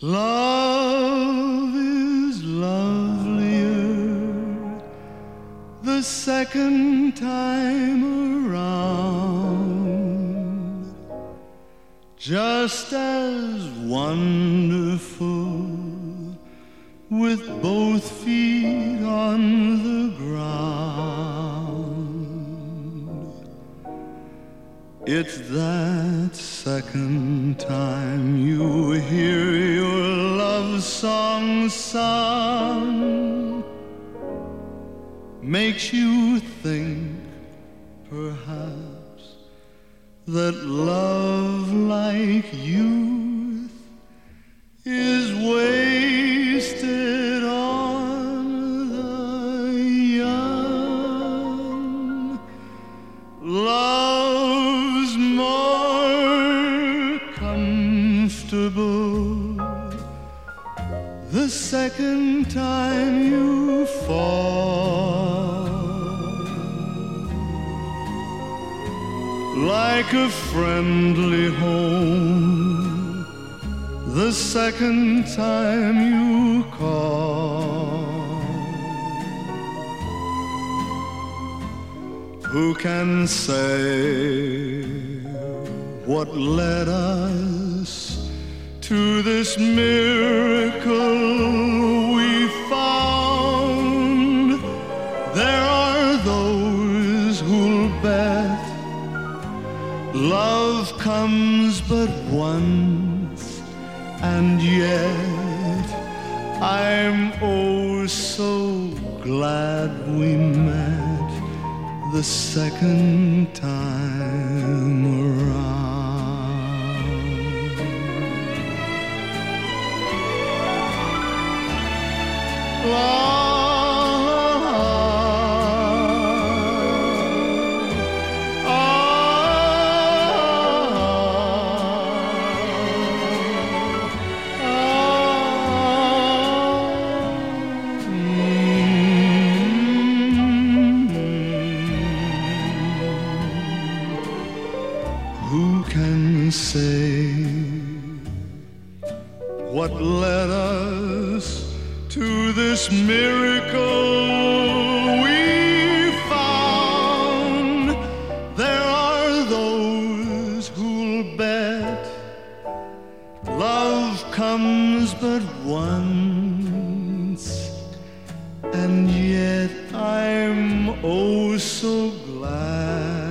Love is lovelier the second time around, just as wonderful with both feet on the ground. It's that second time you hear your love song sung, makes you think perhaps that love like youth is wasted on the young. Love's more comfortable the second time you fall, like a friendly home the second time you call. Who can say what led us to this miracle we found? There are those who'll bet love comes but once, and yet I'm oh so glad we met the second time around. La, who can say what led us to this miracle we found? There are those who'll bet love comes but once, and yet I'm oh so glad